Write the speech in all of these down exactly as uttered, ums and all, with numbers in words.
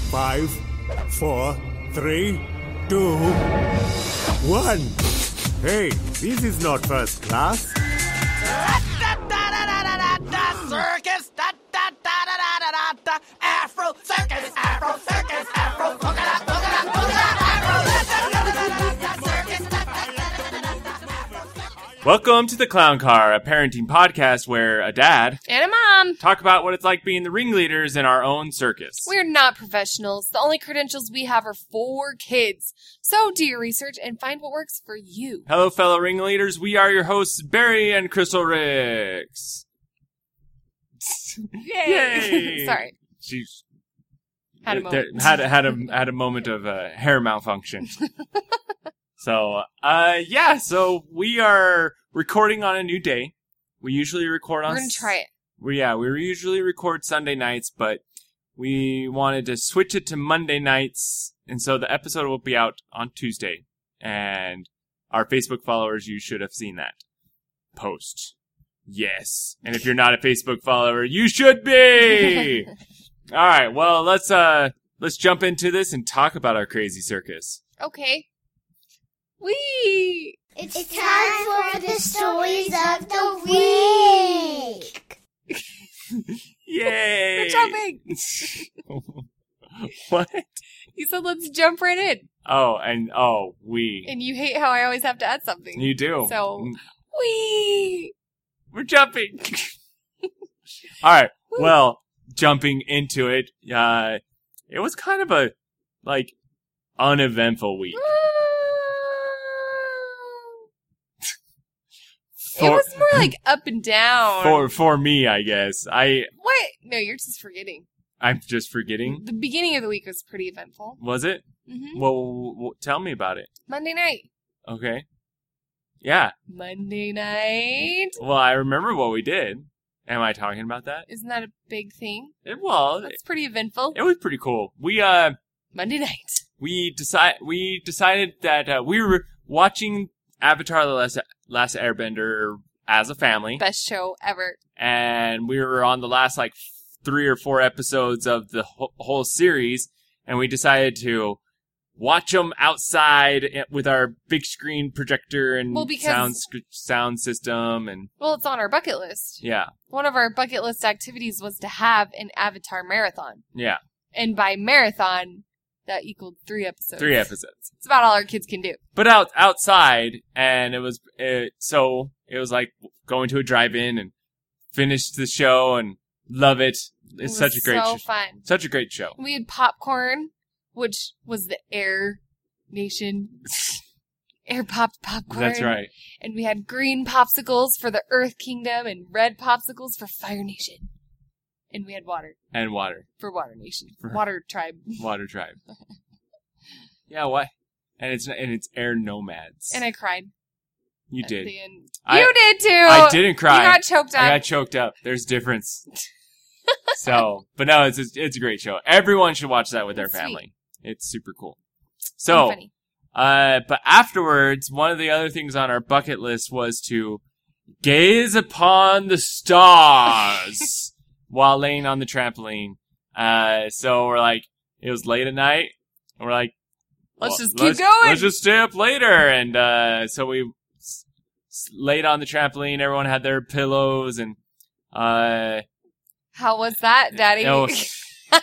Five, four, three, two, one. Hey, this is not first class. Circus, da da da da da da da. Afro circus, Afro circus, Afro polka dot, polka dot, polka dot, Afro circus, da da da da da da. Welcome to the Clown Car, a parenting podcast where a dad And a mom. talk about what it's like being the ringleaders in our own circus. We're not professionals. The only credentials we have are for kids. So do your research and find what works for you. Hello, fellow ringleaders. We are your hosts, Barry and Crystal Ricks. Yay! Sorry. She Had a there- moment. had, a- had a had a moment of uh, hair malfunction. So, uh, yeah. So we are recording on a new day. We usually record on. We're going to try it. We, yeah, we usually record Sunday nights, but we wanted to switch it to Monday nights, and so the episode will be out on Tuesday. And our Facebook followers, you should have seen that post. Yes. And if you're not a Facebook follower, you should be! All right, well, let's, uh, let's jump into this and talk about our crazy circus. Okay. Wee! It's, it's time for the stories of the week. Yay! We're jumping! What? You said let's jump right in. Oh, and, oh, we. And you hate how I always have to add something. You do. So, wee! We're jumping. All right. Well, jumping into it, uh, it was kind of a, like, uneventful week. It was more like up and down. For, for me, I guess. I, What? No, you're just forgetting. I'm just forgetting. The beginning of the week was pretty eventful. Was it? Mm-hmm. Well, w- w- tell me about it. Monday night. Okay. Yeah. Monday night. Well, I remember what we did. Am I talking about that? Isn't that a big thing? It, well, That's pretty eventful. it was pretty cool. We, uh, Monday night. we decide we decided that uh, we were watching Avatar: The Last, Last Airbender as a family, Best show ever. and we were on the last like three or four episodes of the wh- whole series, and we decided to watch them outside with our big screen projector and Well, because- sound sc- sound system, and Well, it's on our bucket list. yeah, One of our bucket list activities was to have an Avatar marathon. yeah, And by marathon, that equaled three episodes. three episodes. It's about all our kids can do. But out outside, and it was it, so it was like going to a drive-in and finish the show and love it. It It's was such a great, so sh- fun. such a great show. We had popcorn, which was the Air Nation. Air popped popcorn. That's right. And we had green popsicles for the Earth Kingdom and red popsicles for Fire Nation. And we had water And water, for Water Nation. For- Water Tribe. water tribe. Yeah, what? And it's and it's air nomads. And I cried. you at did. the end. I- you did too! I didn't cry. You got choked up. I got choked up. There's difference. So, but no, it's a, it's a great show. Everyone should watch that with their It's sweet. family. It's super cool. And So, funny. Uh, but afterwards, one of the other things on our bucket list was to gaze upon the stars while laying on the trampoline. Uh, so we're like, it was late at night, and we're like, Let's well, just keep let's, going. Let's just stay up later. And, uh, so we s- s- laid on the trampoline. Everyone had their pillows, and, uh, How was that, Daddy? it was-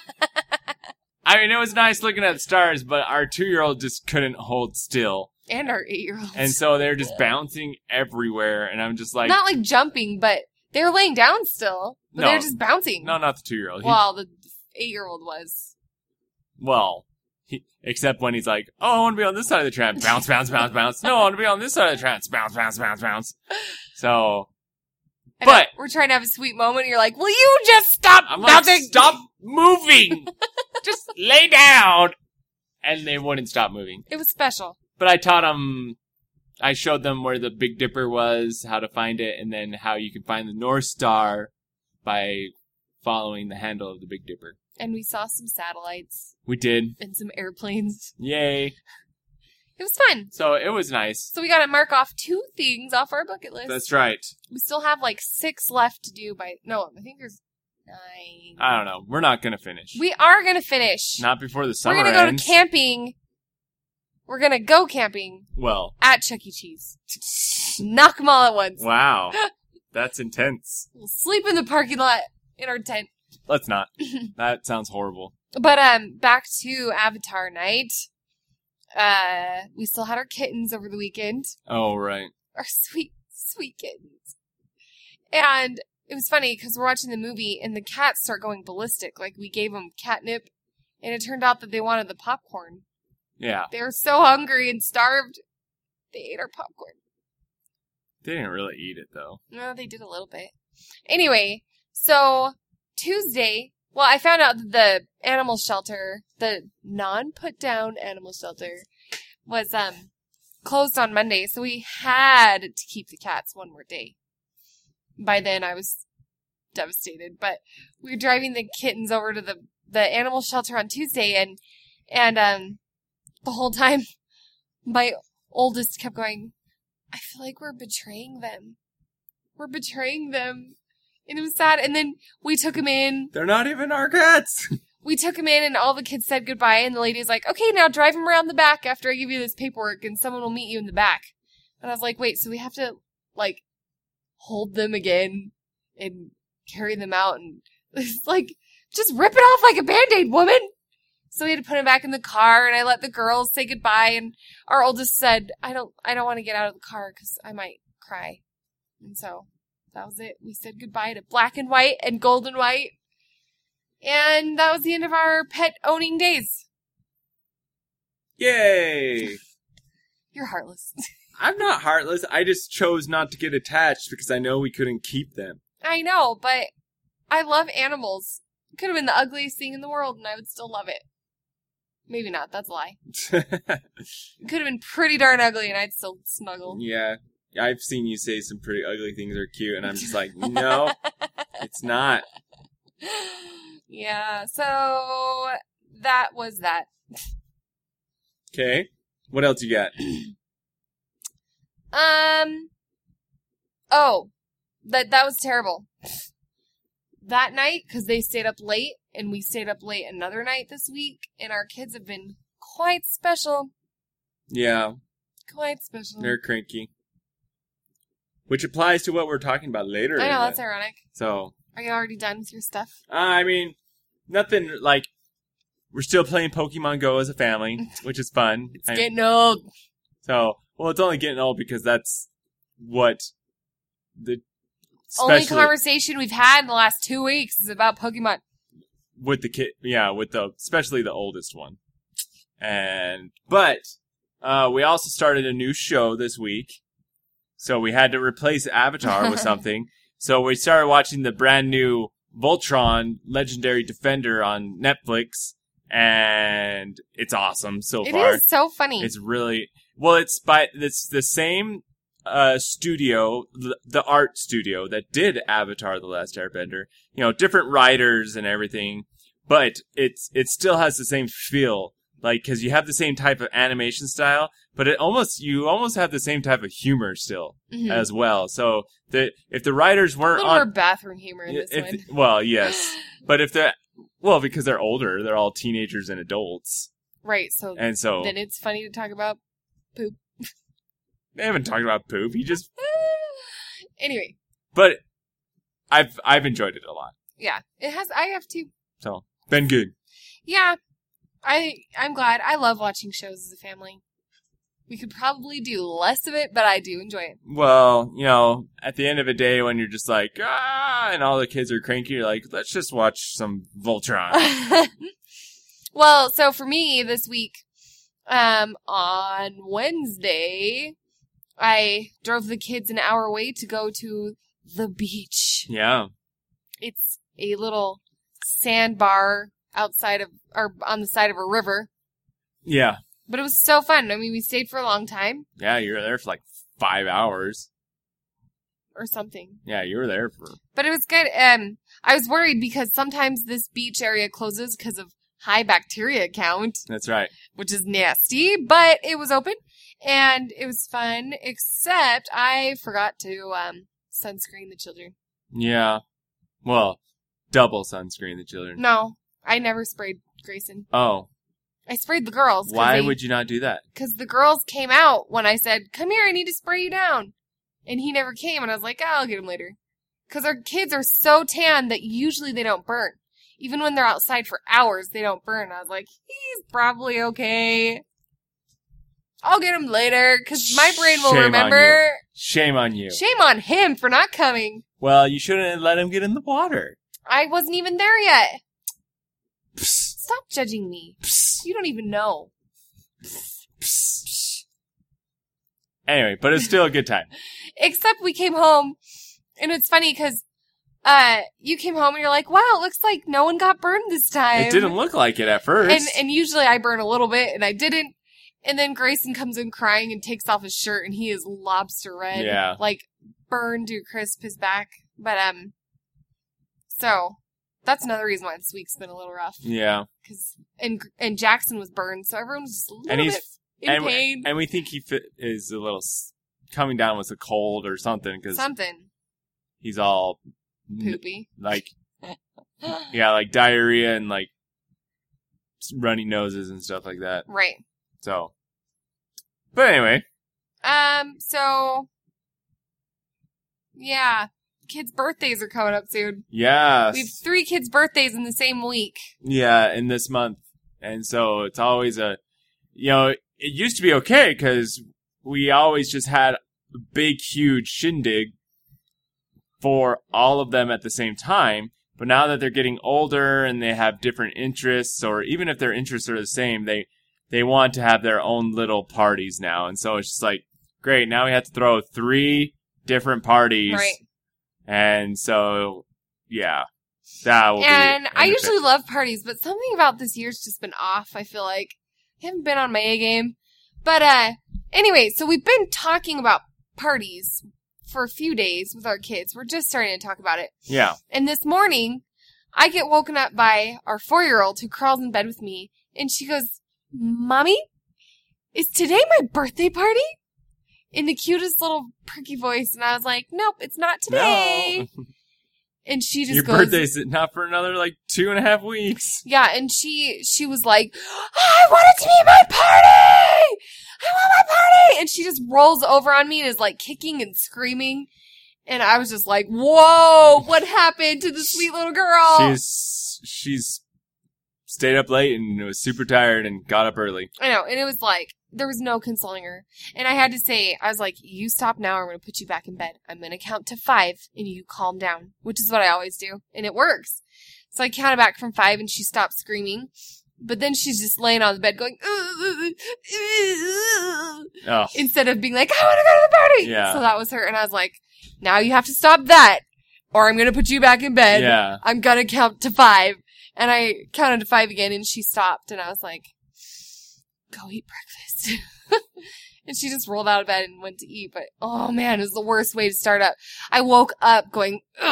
I mean, it was nice looking at the stars, but our two-year-old just couldn't hold still. and our eight-year-old. And so they're just bouncing everywhere, and I'm just like, Not like jumping, but they were laying down still. But No. they were just bouncing. no, not the two-year-old. He- Well, the eight-year-old was. well, he, except when he's like, oh, I want to be on this side of the tramp. Bounce, bounce, bounce, bounce. No, I want to be on this side of the tramp. Bounce, bounce, bounce, bounce. So, I But- know, we're trying to have a sweet moment. And you're like, will you just stop I'm like, bouncing? stop moving. Just lay down. And they wouldn't stop moving. It was special. But I taught them, I showed them where the Big Dipper was, how to find it, and then how you can find the North Star by following the handle of the Big Dipper. And we saw some satellites We did. and some airplanes. Yay. It was fun. So it was nice. So we got to mark off two things off our bucket list. That's right. We still have like six left to do by, no, I think there's, Nine. I don't know. We're not gonna finish. We are going to finish. Not before the summer We're going to go ends. to camping. We're going to go camping Well, at Chuck E. Cheese. Knock them all at once. wow. That's intense. We'll sleep in the parking lot in our tent. Let's not. That sounds horrible. But um, back to Avatar night. Uh, we still had our kittens over the weekend. Oh, right. Our sweet, sweet kittens. And it was funny because we're watching the movie and the cats start going ballistic. Like we gave them catnip, and it turned out that they wanted the popcorn. Yeah. They were so hungry and starved, they ate our popcorn. They didn't really eat it, though. No, they did a little bit. Anyway, so Tuesday, well, I found out that the animal shelter, the non-put-down animal shelter, was um closed on Monday, so we had to keep the cats one more day. By then, I was devastated, but we were driving the kittens over to the, the animal shelter on Tuesday, and and um the whole time, my oldest kept going, I feel like we're betraying them. We're betraying them. And it was sad. And then we took him in. They're not even our cats. We took him in and all the kids said goodbye. And the lady's like, okay, now drive him around the back after I give you this paperwork and someone will meet you in the back. And I was like, wait, so we have to, like, hold them again and carry them out? And it's like, just rip it off like a Band-Aid, woman. So we had to put him back in the car, and I let the girls say goodbye, and our oldest said, I don't I don't want to get out of the car because I might cry. And so that was it. We said goodbye to Black and White and Gold and White. And that was the end of our pet owning days. Yay! You're heartless. I'm not heartless. I just chose not to get attached because I know we couldn't keep them. I know, but I love animals. It could have been the ugliest thing in the world, and I would still love it. Maybe not. That's a lie. It could have been pretty darn ugly, and I'd still snuggle. Yeah. I've seen you say some pretty ugly things are cute, and I'm just like, no, it's not. Yeah, so that was that. Okay. What else you got? Um, oh, that, that was terrible. That night, because they stayed up late, and we stayed up late another night this week, and our kids have been quite special. Yeah. Quite special. They're cranky. Which applies to what we're talking about later. I know, in that's the- ironic. So, Are you already done with your stuff? uh, I mean, nothing like, we're still playing Pokemon Go as a family, which is fun. It's I- getting old. So, well, it's only getting old because that's what the Only especially conversation we've had in the last two weeks is about Pokemon. with the kid, yeah, with the especially the oldest one. And but uh, we also started a new show this week, so we had to replace Avatar with something. So we started watching the brand new Voltron Legendary Defender on Netflix, and it's awesome so It far. is so funny. It's really well. It's by it's the same uh, studio, the, the art studio that did Avatar: The Last Airbender. You know, different writers and everything, but it's it still has the same feel. Like, because you have the same type of animation style, but it almost you almost have the same type of humor still Mhm. as well. So the if the writers a weren't little more on, bathroom humor in this if one. the- well, yes, but if the well, because they're older, they're all teenagers and adults, Right, so and so then it's funny to talk about poop. they haven't talked about poop. You just Anyway, But I've I've enjoyed it a lot. yeah, it has. I have to. So been good. Yeah, I I'm glad. I love watching shows as a family. We could probably do less of it, but I do enjoy it. Well, you know, at the end of the day when you're just like, ah, and all the kids are cranky, you're like, let's just watch some Voltron. Well, so for me this week, um, on Wednesday, I drove the kids an hour away to go to the beach. Yeah. It's a little sandbar outside of, or on the side of a river. Yeah. But it was so fun. I mean, we stayed for a long time Yeah, you were there for like five hours. or something. Yeah, you were there for... But it was good. Um, I was worried because sometimes this beach area closes because of high bacteria count, That's right. which is nasty, but it was open and it was fun, except I forgot to um, sunscreen the children. Yeah. Well, double sunscreen the children. No, I never sprayed Grayson. Oh, I sprayed the girls. why would you not do that? Because the girls came out when I said, come here, I need to spray you down. And he never came, and I was like, oh, I'll get him later. Because our kids are so tan that usually they don't burn. Even when they're outside for hours, they don't burn. I was like, he's probably okay. I'll get him later, because my brain will Shame on remember. Shame on you. Shame on him for not coming. Well, you shouldn't have let him get in the water. I wasn't even there yet. Psst, Stop judging me. psst, You don't even know. psst. Anyway, but it's still a good time. Except we came home, and it's funny because uh, you came home and you're like, wow, it looks like no one got burned this time. It didn't look like it at first. And, and usually I burn a little bit, and I didn't. And then Grayson comes in crying and takes off his shirt, and he is lobster red. Yeah. Like, burned to crisp his back. But, um, so, that's another reason why this week's been a little rough. Yeah. Cause, and, and Jackson was burned, so everyone's just a little And he's bit in and, pain. and we think he fit, is a little s- coming down with a cold or something because Something. he's all n- Poopy. like, yeah, like diarrhea and like s- runny noses and stuff like that. Right. So, but anyway, Um, so, yeah. Kids' birthdays are coming up soon. yeah, We have three kids' birthdays in the same week. yeah, in this month, and so it's always a, you know, it used to be okay because we always just had a big, huge shindig for all of them at the same time. But now that they're getting older and they have different interests, or even if their interests are the same, they they want to have their own little parties now. And so it's just like, great, now we have to throw three different parties. Right. And so, yeah, that will And be. I usually love parties, but something about this year's just been off. I feel like I haven't been on my A game. But, uh, anyway, so we've been talking about parties for a few days with our kids. We're just starting to talk about it. Yeah. And this morning, I get woken up by our four-year-old who crawls in bed with me, and she goes, Mommy, is today my birthday party? In the cutest little perky voice. And I was like, nope, it's not today. No. And she just Your goes, birthday's not for another like two and a half weeks. yeah, and she she was like, I want it to be my party! I want my party! And she just rolls over on me and is like kicking and screaming. And I was just like, whoa, what happened to the sweet little girl? She's she's stayed up late and was super tired and got up early. I know, and it was like, there was no consoling her. And I had to say, I was like, you stop now, or I'm going to put you back in bed. I'm going to count to five, and you calm down, which is what I always do. And it works. So I counted back from five, and she stopped screaming. But then she's just laying on the bed going, Oh, instead of being like, I want to go to the party. Yeah. So that was her. And I was like, now you have to stop that, or I'm going to put you back in bed. yeah. I'm going to count to five. And I counted to five again, and she stopped. And I was like, go eat breakfast. And she just rolled out of bed and went to eat. But, oh man, it was the worst way to start up. I woke up going, ugh.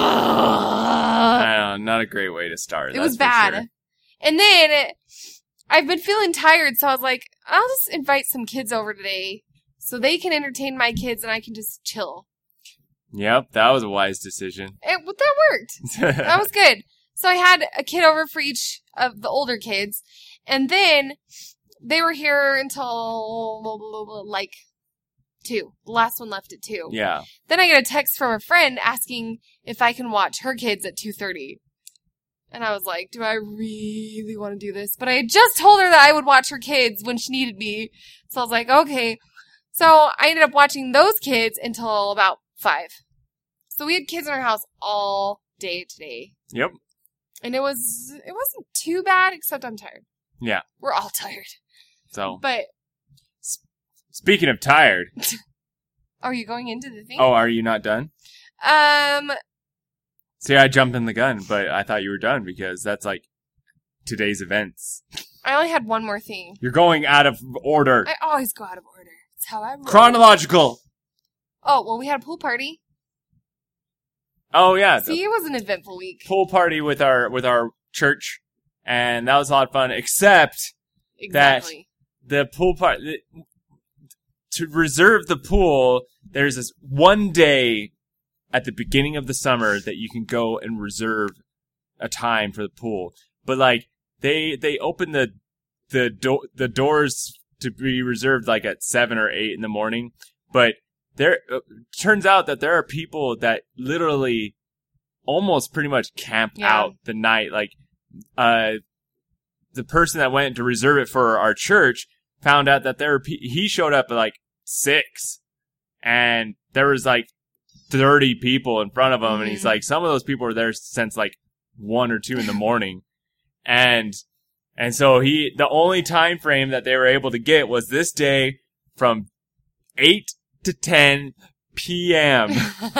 I don't know, not a great way to start. It that's was for bad. sure. And then it, I've been feeling tired, so I was like, I'll just invite some kids over today so they can entertain my kids and I can just chill. Yep, that was a wise decision. It, but that worked. That was good. So I had a kid over for each of the older kids. And then they were here until like two. The last one left at two. Yeah. Then I get a text from a friend asking if I can watch her kids at two thirty. And I was like, do I really want to do this? But I had just told her that I would watch her kids when she needed me. So I was like, okay. So I ended up watching those kids until about five. So we had kids in our house all day today. Yep. And it was, it wasn't too bad, except I'm tired. Yeah. We're all tired. So, But, speaking of tired, are you going into the thing? oh, are you not done? Um, See, I jumped in the gun, but I thought you were done because that's like today's events. I only had one more thing. You're going out of order. I always go out of order. It's how I roll. Chronological. Oh, well, we had a pool party. Oh yeah, the See, it was an eventful week. pool party with our with our church, and that was a lot of fun. Except Exactly. the pool party to reserve the pool. There's this one day at the beginning of the summer that you can go and reserve a time for the pool. But like they they open the the do- the doors to be reserved like at seven or eight in the morning. But there uh, turns out that there are people that literally almost pretty much camp Yeah. out the night. Like uh, the person that went to reserve it for our church found out that there were pe- he showed up at like six, and there was like thirty people in front of him, Mm-hmm. and he's like, some of those people were there since like one or two in the morning, and and so he the only time frame that they were able to get was this day from eight to ten p.m.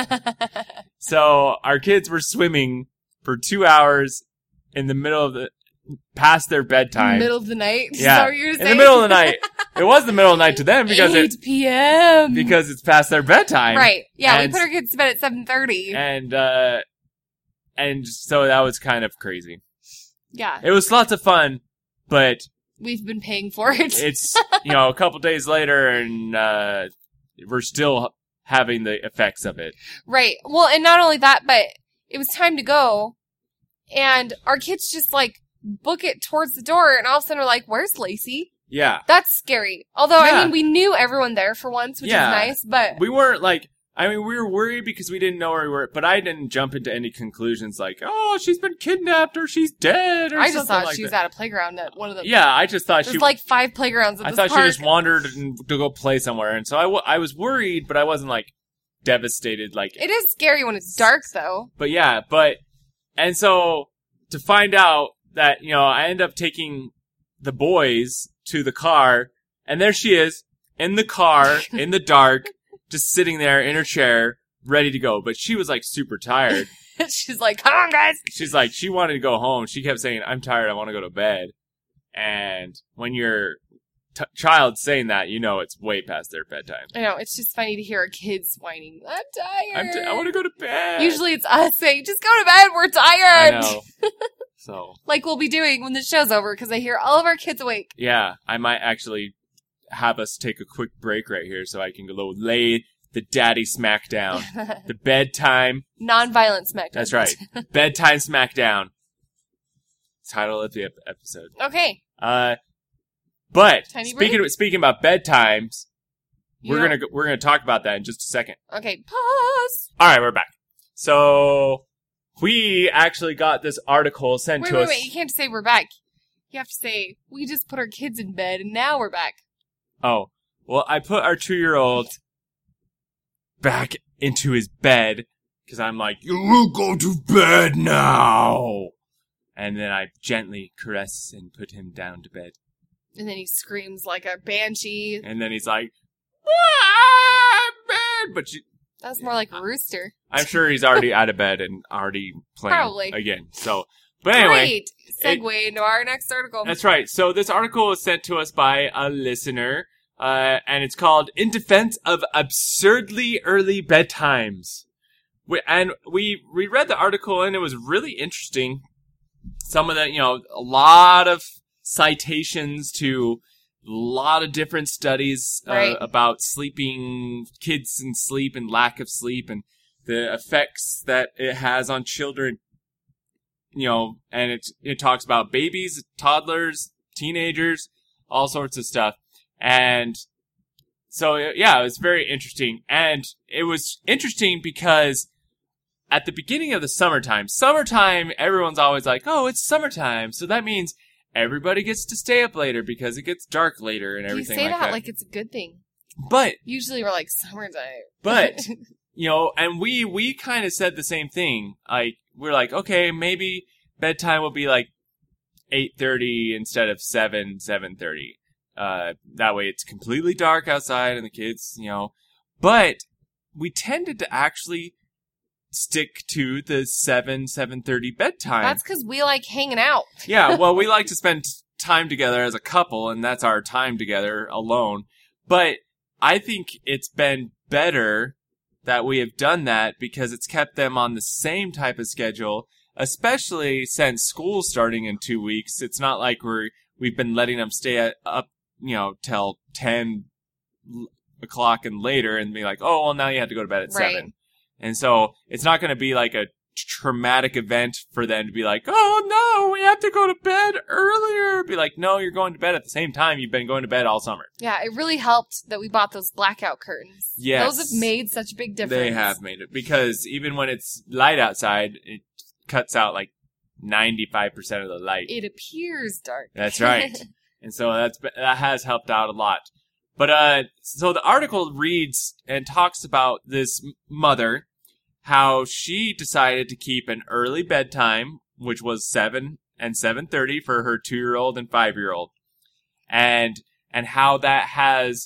So our kids were swimming for two hours in the middle of the past their bedtime. Middle of the night. Is Yeah, that what you were in saying? the middle of the night. It was the middle of the night to them because eight it p.m. because it's past their bedtime. Right. Yeah, And- we put our kids to bed at seven thirty. And uh and so that was kind of crazy. Yeah, It was lots of fun, but we've been paying for it. it's, you know, a couple days later and uh we're still having the effects of it. Right. Well, and not only that, but it was time to go, and our kids just like book it towards the door, and all of a sudden we're like, "Where's Lacey?" Yeah. That's scary. Although Yeah. I mean, we knew everyone there for once, which Yeah. is nice. But We weren't like, I mean, we were worried because we didn't know where we were, but I didn't jump into any conclusions like, oh, she's been kidnapped or she's dead or I just something thought like she was that. at a playground at one of the. Yeah, I just thought There's she like five playgrounds at I this thought park. she just wandered and to go play somewhere, and so I, w- I was worried, but I wasn't like devastated. Like, It is scary when it's dark, though. but yeah, but and so to find out that you know I end up taking the boys to the car, and there she is in the car in the dark, just sitting there in her chair, ready to go. But she was like super tired. She's like, "Come on, guys." She's like, she wanted to go home. She kept saying, I'm tired. I want to go to bed. And when your t- child saying that, you know it's way past their bedtime. I know, it's just funny to hear our kids whining. I'm tired. I'm t- I want to go to bed. Usually it's us saying, just go to bed, we're I tired. know. So, Like we'll be doing when the show's over, because I hear all of our kids awake. yeah, I might actually have us take a quick break right here so I can go lay the daddy smackdown. The bedtime. Non-violent smack. That's right. Bedtime smackdown. Title of the ep- episode. Okay. Uh, but Tiny speaking break? of, speaking about bedtimes, You we're know- gonna go- we're gonna talk about that in just a second. Okay, pause. All right, we're back. So we actually got this article sent Wait, to wait, us. wait. You can't say we're back. You have to say, we just put our kids in bed and now we're back. Oh, well, I put our two-year-old back into his bed because I'm like, you will go to bed now. And then I gently caress and put him down to bed. And then he screams like a banshee. And then he's like, ah, bed. But you, That was more like a rooster. I'm sure he's already out of bed and already playing Probably. again. So, but anyway. Great. Segue into our next article. That's right. So this article was sent to us by a listener, uh, and it's called "In Defense of Absurdly Early Bedtimes." We, and we we read the article, and it was really interesting. Some of the, you know, a lot of citations to a lot of different studies uh, Right. about sleeping, kids and sleep and lack of sleep, and the effects that it has on children. You know, and it it talks about babies, toddlers, teenagers, all sorts of stuff. And so, yeah, it was very interesting. And it was interesting because at the beginning of the summertime, summertime, everyone's always like, oh, it's summertime. So that means everybody gets to stay up later because it gets dark later and you everything say like that that. like it's a good thing. But, Usually we're like, summertime. but, you know, and we, we kind of said the same thing. Like, we're like, okay, maybe bedtime will be like eight thirty instead of seven, seven thirty. Uh, that way it's completely dark outside and the kids, you know. But we tended to actually stick to the seven, seven thirty bedtime. That's because we like hanging out. Yeah, well, we like to spend time together as a couple, and that's our time together alone. But I think it's been better that we have done that because it's kept them on the same type of schedule, especially since school's starting in two weeks. It's not like we're, we've been letting them stay at, up, you know, till ten o'clock and later and be like, oh, well, now you have to go to bed at Right. seven. And so it's not going to be like a traumatic event for them to be like, oh no, we have to go to bed earlier. Be like, no, you're going to bed at the same time you've been going to bed all summer. Yeah, it really helped that we bought those blackout curtains. Yes. Those have made such a big difference. They have made it, because even when it's light outside, it cuts out like ninety-five percent of the light. It appears dark. That's right. And so that's that has helped out a lot. But uh, so the article reads and talks about this mother, how she decided to keep an early bedtime, which was seven and seven thirty for her two-year-old and five-year-old, and and how that has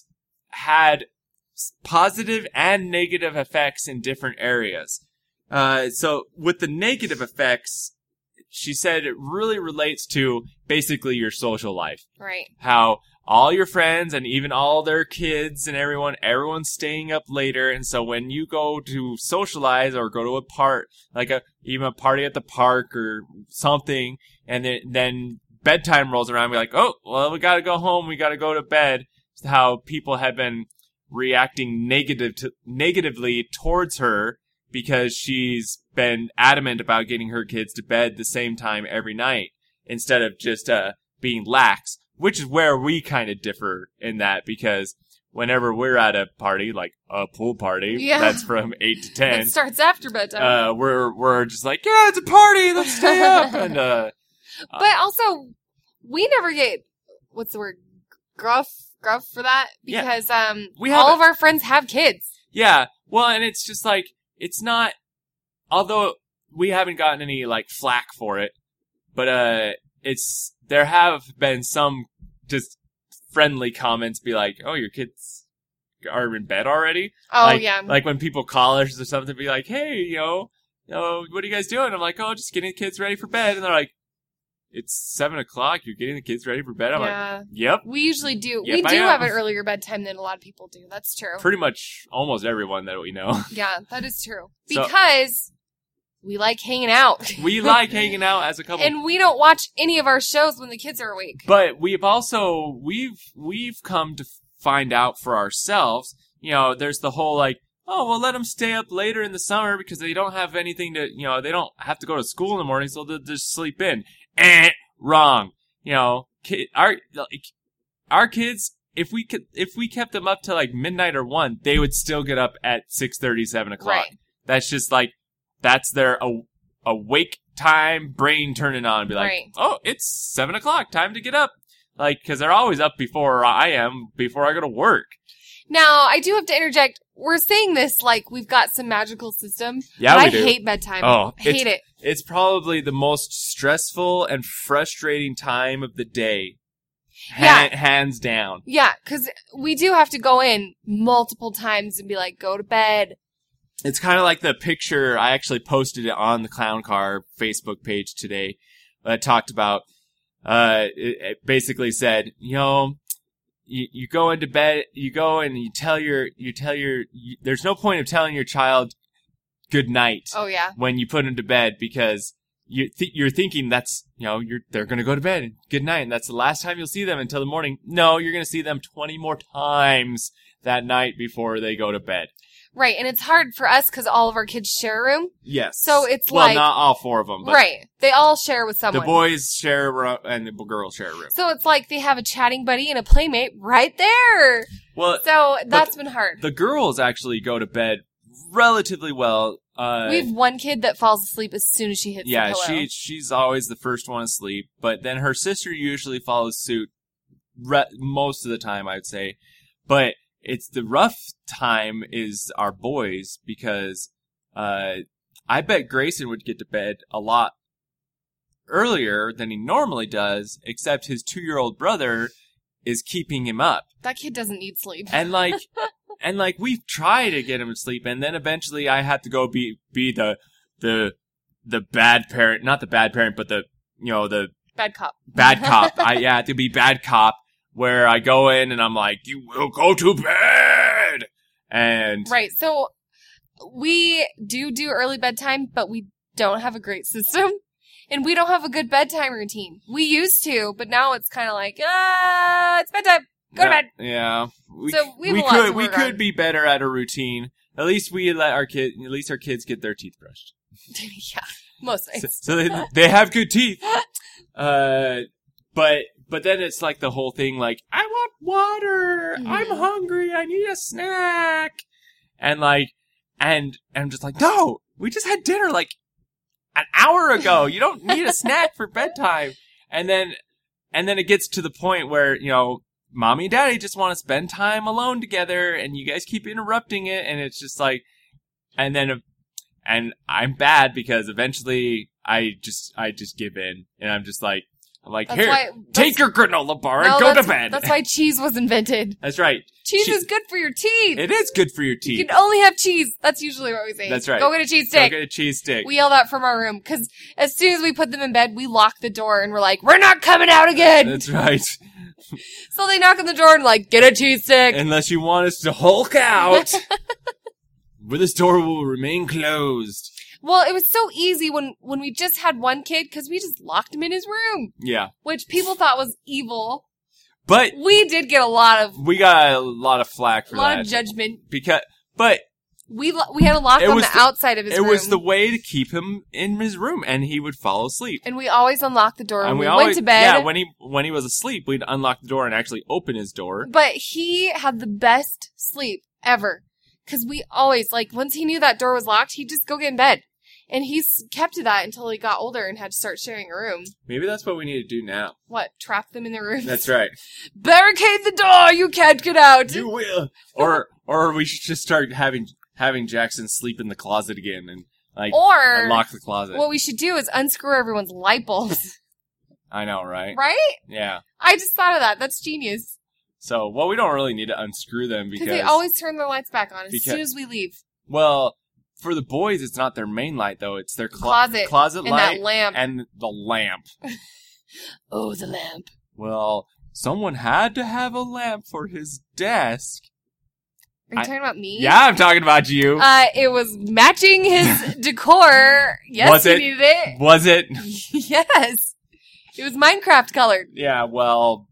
had positive and negative effects in different areas. Uh, so with the negative effects, she said it really relates to basically your social life. Right. How all your friends and even all their kids and everyone, everyone's staying up later. And so when you go to socialize or go to a part, like a, even a party at the park or something, and then, then bedtime rolls around, we're like, oh, well, we gotta go home. We gotta go to bed. It's how people have been reacting negative to, negatively towards her, because she's been adamant about getting her kids to bed the same time every night instead of just uh, being lax, which is where we kind of differ in that, because whenever we're at a party, like a pool party, Yeah. that's from eight to ten, It starts after bedtime. uh, we're we're just like, yeah, it's a party, let's stay up. And uh, but also, we never get, what's the word, gruff, gruff for that? Yeah. Because um, We all haven't- of our friends have kids. yeah, well, and it's just like, it's not, although we haven't gotten any like flack for it, but uh, it's, there have been some just friendly comments be like, oh, your kids are in bed already? Oh, like, yeah. Like when people call us or something, be like, hey, you know, you know, what are you guys doing? I'm like, oh, just getting the kids ready for bed. And they're like, it's seven o'clock. You're getting the kids ready for bed? I'm Yeah. like, yep. We usually do. Yep, we I do am. have an earlier bedtime than a lot of people do. That's true. Pretty much almost everyone that we know. Yeah, that is true. So- Because we like hanging out. We like hanging out as a couple. And we don't watch any of our shows when the kids are awake. But we've also, we've, we've come to find out for ourselves, you know, there's the whole like, oh, well, let them stay up later in the summer because they don't have anything to, you know, they don't have to go to school in the morning, so they'll just sleep in. Eh, wrong. You know, kid, our, like, our kids, if we could, if we kept them up to like midnight or one, they would still get up at six thirty, seven o'clock. Right. That's just like, that's their a- awake time, brain turning on and be like, Right. oh, it's seven o'clock, time to get up. Like, cause they're always up before I am, before I go to work. Now, I do have to interject. We're saying this like we've got some magical system. Yeah, but we I do. hate bedtime. Oh, hate it's- it. It's probably the most stressful and frustrating time of the day. Ha- hands down. Yeah, because we do have to go in multiple times and be like, go to bed. It's kind of like the picture, I actually posted it on the Clown Car Facebook page today, that talked about, uh, it, it basically said, you know, you, you go into bed, you go and you tell your, you tell your, you, there's no point of telling your child good night Oh, yeah. when you put them to bed, because you th- you're thinking that's, you know, you're, they're gonna go to bed, good night, and that's the last time you'll see them until the morning. No, you're gonna see them twenty more times that night before they go to bed. Right, and it's hard for us because all of our kids share a room. Yes. So it's well, like- not all four of them, but Right. They all share with the someone. boys share a room and the girls share a room. So it's like they have a chatting buddy and a playmate right there. Well, So that's been hard. the girls actually go to bed relatively well. Uh, We have one kid that falls asleep as soon as she hits yeah, the pillow. she she's always the first one asleep, but then her sister usually follows suit re- most of the time, I'd say. But it's the rough time is our boys, because uh, I bet Grayson would get to bed a lot earlier than he normally does, except his two-year-old brother is keeping him up. That kid doesn't need sleep. And like, and like we've tried to get him to sleep, and then eventually I had to go be be the the the bad parent, not the bad parent, but the you know the Bad cop. bad cop. I yeah, to be bad cop, where I go in and I'm like, you will go to bed, and Right. So we do do early bedtime, but we don't have a great system. And we don't have a good bedtime routine. We used to, but now it's kind of like, ah, it's bedtime. Go to yeah, bed. Yeah, we, So we have we a lot could to we work could on. be better at a routine. At least we let our kid, at least our kids get their teeth brushed. yeah, most So, nights. so they they have good teeth. Uh, but but then it's like the whole thing, like, I want water. Mhm. I'm hungry. I need a snack. And like, and, and I'm just like, no, we just had dinner like an hour ago. You don't need a snack for bedtime. And then, and then it gets to the point where, you know, mommy and daddy just want to spend time alone together, and you guys keep interrupting it, and it's just like, and then, and I'm bad because eventually I just, I just give in, and I'm just like, I'm like, That's here, why- take your granola bar No, and go to that's- bed. That's why cheese was invented. That's right. Cheese Che- is good for your teeth. It is good for your You teeth. can only have cheese. That's usually what we say. That's right. Go get a cheese Go stick. get a cheese stick. We yell that from our room because as soon as we put them in bed, we lock the door and we're like, we're not coming out again. That's right. So they knock on the door and like, get a cheese stick. Unless you want us to Hulk out, where this door will remain closed. Well, it was so easy when, when we just had one kid because we just locked him in his room, Yeah. which people thought was evil. But We did get a lot of, we got a lot of flack for a lot that. of judgment. Because, but We lo- we had a lock It on was the, the- outside of his it room. was the way to keep him in his room, and he would fall asleep. and we always unlocked the door when And we, we always, went to bed. yeah, when he when he was asleep, we'd unlock the door and actually open his door. But he had the best sleep ever. Cause we always, like, once he knew that door was locked, he'd just go get in bed. And he's kept to that until he got older and had to start sharing a room. Maybe that's what we need to do now. What? Trap them in their room? That's right. Barricade the door! You can't get out! You will. Or or we should just start having having Jackson sleep in the closet again and like Or, unlock the closet. what we should do is unscrew everyone's light bulbs. I know, right? Right? Yeah. I just thought of that. That's genius. So, well, we don't really need to unscrew them because Because they always turn their lights back on as because- soon as we leave. well, for the boys, it's not their main light though; it's their clo- Closet. closet And light that lamp. and the lamp. Oh, the lamp. Well, someone had to have a lamp for his desk. Are you I- talking about me? Yeah, I'm talking about you. Uh, it was matching his decor. Yes, Was he it? needed it. Was it? Yes. It was Minecraft colored. Yeah. Well,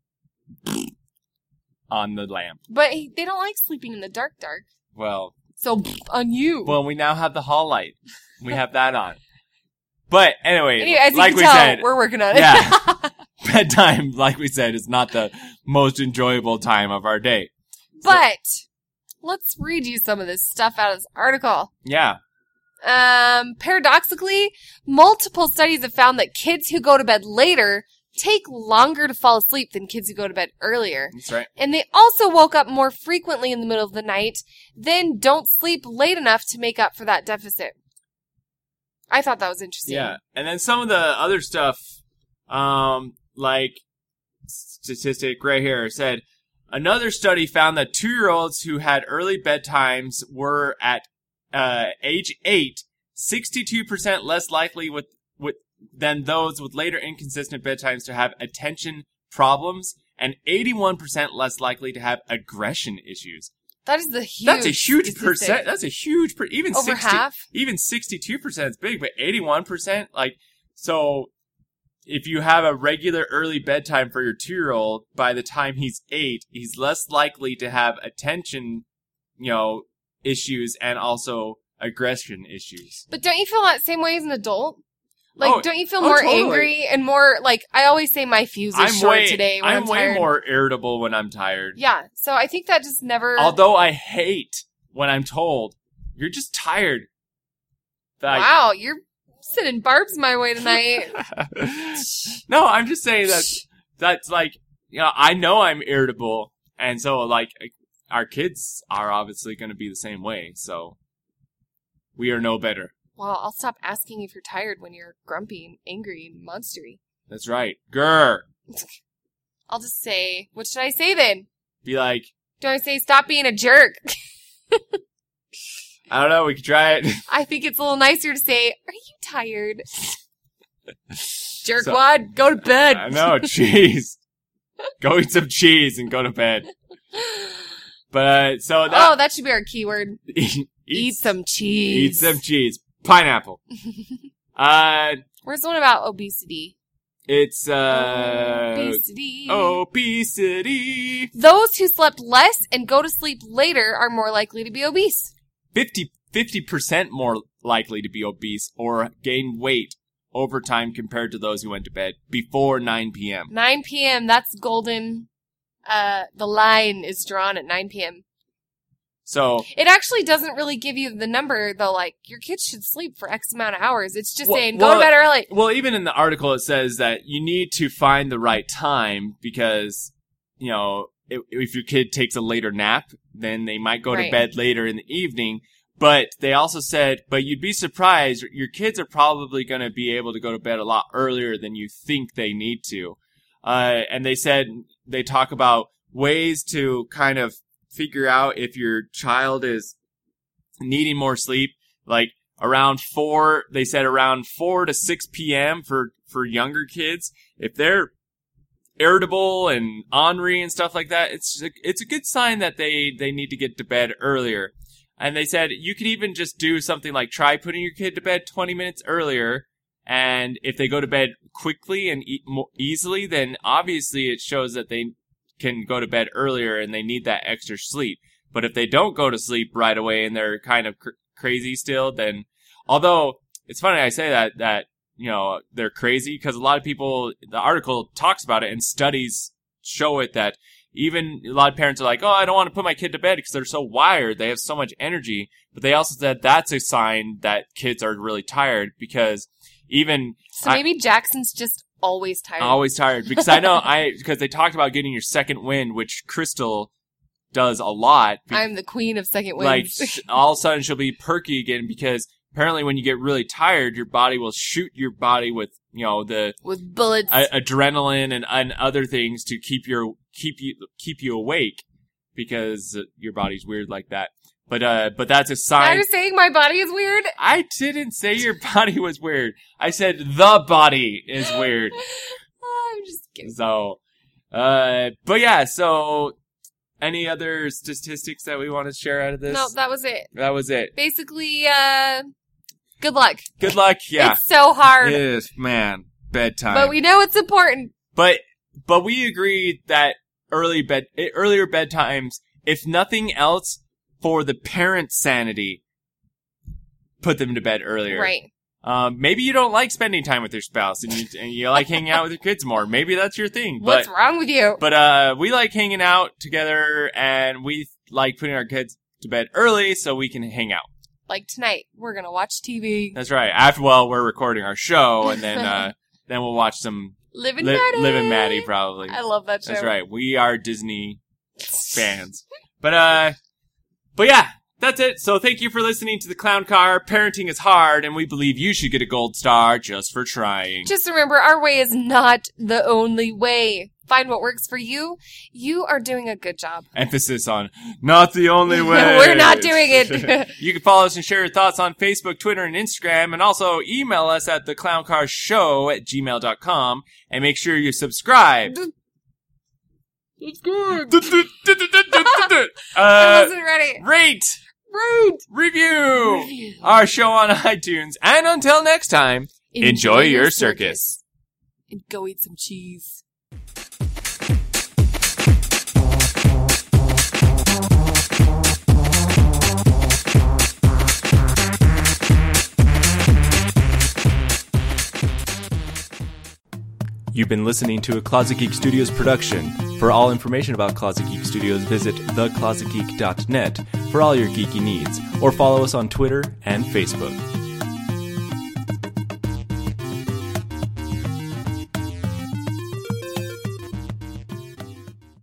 on the lamp. But he, they don't like sleeping in the dark dark. Well, So, on you. well, we now have the hall light. We have that on. But anyway, anyway, as you like can we tell, said, we're working on it. yeah, bedtime, like we said, is not the most enjoyable time of our day. But, let's read you some of this stuff out of this article. Yeah. Um, paradoxically, multiple studies have found that kids who go to bed later take longer to fall asleep than kids who go to bed earlier. That's right. And they also woke up more frequently in the middle of the night, then don't sleep late enough to make up for that deficit. I thought that was interesting. Yeah. And then some of the other stuff, um, like statistic right here said, another study found that two-year-olds who had early bedtimes were at uh, age eight, sixty-two percent less likely with, with than those with later inconsistent bedtimes to have attention problems, and eighty-one percent less likely to have aggression issues. That is the huge That's a huge statistic. percent. That's a huge per- even Over sixty, half? even sixty-two percent is big, but eighty-one percent, like, so if you have a regular early bedtime for your two-year-old, by the time he's eight, he's less likely to have attention, you know, issues and also aggression issues. But don't you feel that same way as an adult? Like, Oh, don't you feel oh, more totally. angry and more, like, I always say my fuse is I'm short way, today when I'm, I'm way tired. more irritable when I'm tired. Yeah, so I think that just never... Although I hate when I'm told, you're just tired. Like, Wow, you're sending barbs my way tonight. No, I'm just saying that that's like, you know, I know I'm irritable, and so like our kids are obviously going to be the same way. So we are no better. Well, I'll stop asking if you're tired when you're grumpy and angry and monstery. That's right. Grr. I'll just say, what should I say then? Be like, Do I say stop being a jerk? I don't know. We could try it. I think it's a little nicer to say, are you tired? So- Jerkwad, go to bed. I know. Cheese. Go eat some cheese and go to bed. But uh, so that Oh, that should be our keyword. eat, Eat some eat cheese. some cheese. Pineapple. uh, Where's the one about obesity? it's uh, obesity. obesity. Those who slept less and go to sleep later are more likely to be obese. fifty, fifty percent more likely to be obese or gain weight over time compared to those who went to bed before nine p.m. nine p.m., that's golden. Uh, the line is drawn at nine p.m. So It actually doesn't really give you the number, though, like, your kids should sleep for X amount of hours. It's just Well- saying, go well- to bed early. Well, even in the article, it says that you need to find the right time because, you know, if, if your kid takes a later nap, then they might go Right. to bed later in the evening. But they also said, but you'd be surprised, your kids are probably going to be able to go to bed a lot earlier than you think they need to. Uh, and they said, they talk about ways to kind of figure out if your child is needing more sleep, like around four, they said around four to six p.m. for, for younger kids. If they're irritable and ornery and stuff like that, it's a, it's a good sign that they, they need to get to bed earlier. And they said you could even just do something like try putting your kid to bed twenty minutes earlier. And if they go to bed quickly and e- more easily, then obviously it shows that they can go to bed earlier and they need that extra sleep. But if they don't go to sleep right away and they're kind of cr- crazy still, then although it's funny I say that, that, you know, they're crazy because a lot of people, the article talks about it and studies show it that even a lot of parents are like, oh, I don't want to put my kid to bed because they're so wired. They have so much energy. But they also said that's a sign that kids are really tired because even So I- maybe Jackson's just always tired. always tired because I know I because they talked about getting your second wind, which Crystal does a lot. Be- I'm the queen of second like winds. sh- all of a sudden she'll be perky again because apparently when you get really tired, your body will shoot your body with you know the With bullets. a- adrenaline and, and other things to keep your keep you keep you awake because your body's weird like that. But uh, but that's a Are sign. you saying my body is weird? I didn't say your body was weird. I said the body is weird. I'm just kidding. So, uh, but yeah, so any other statistics that we want to share out of this? No, that was it. That was it. Basically, uh, good luck. Good luck. Yeah. It's so hard. It is, man. Bedtime. But we know it's important. But, but we agreed that early bed, eh, earlier bedtimes, if nothing else, for the parents' sanity, put them to bed earlier. Right. Um, maybe you don't like spending time with your spouse and you, and you like hanging out with your kids more. Maybe that's your thing. What's But, wrong with you? but, uh, we like hanging out together and we like putting our kids to bed early so we can hang out. Like tonight, we're gonna watch T V. That's right. After, well, we're recording our show and then, uh, then we'll watch some Live and Li- Maddie. Liv and Maddie probably. I love that show. That's right. We are Disney fans. But, uh, but yeah, that's it. So thank you for listening to The Clown Car. Parenting is hard, and we believe you should get a gold star just for trying. Just remember, our way is not the only way. Find what works for you. You are doing a good job. Emphasis on not the only way. We're not doing it. You can follow us and share your thoughts on Facebook, Twitter, and Instagram, and also email us at theclowncarshow at gmail dot com, and make sure you subscribe. It's good. uh, I wasn't ready. rate, Rude. review Review. our show on iTunes, and until next time, enjoy, your circus. And go eat some cheese. You've been listening to a Closet Geek Studios production. For all information about Closet Geek Studios, visit the closet geek dot net for all your geeky needs, or follow us on Twitter and Facebook.